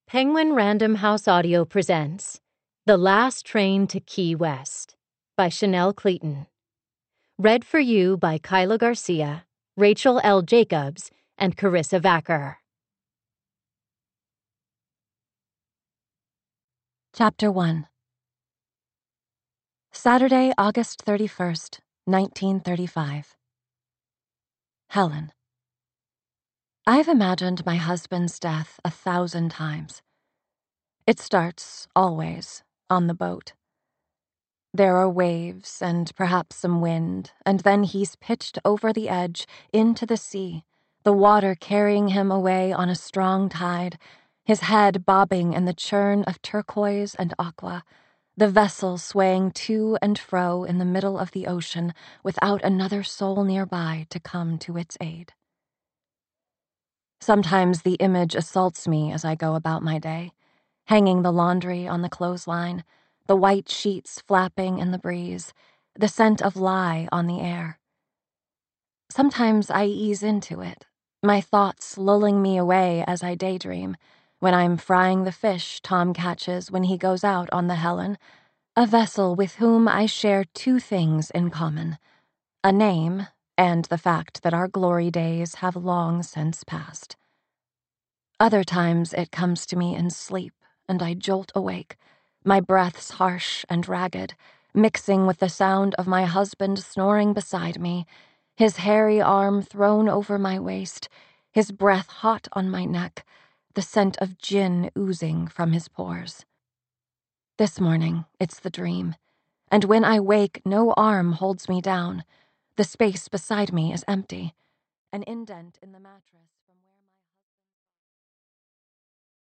Penguin Random House Audio presents The Last Train to Key West by Chanel Clayton. Read for you by Kyla Garcia, Rachel L. Jacobs, and Carissa Vacker. Chapter 1. Saturday, August 31st, 1935. Helen. I've imagined my husband's death 1,000 times. It starts, always, on the boat. There are waves and perhaps some wind, and then he's pitched over the edge into the sea, the water carrying him away on a strong tide, his head bobbing in the churn of turquoise and aqua, the vessel swaying to and fro in the middle of the ocean without another soul nearby to come to its aid. Sometimes the image assaults me as I go about my day, hanging the laundry on the clothesline, the white sheets flapping in the breeze, the scent of lye on the air. Sometimes I ease into it, my thoughts lulling me away as I daydream, when I'm frying the fish Tom catches when he goes out on the Helen, a vessel with whom I share two things in common, a name and the fact that our glory days have long since passed. Other times it comes to me in sleep, and I jolt awake, my breaths harsh and ragged, mixing with the sound of my husband snoring beside me, his hairy arm thrown over my waist, his breath hot on my neck, the scent of gin oozing from his pores. This morning, it's the dream, and when I wake, no arm holds me down. The space beside me is empty. An indent in the mattress.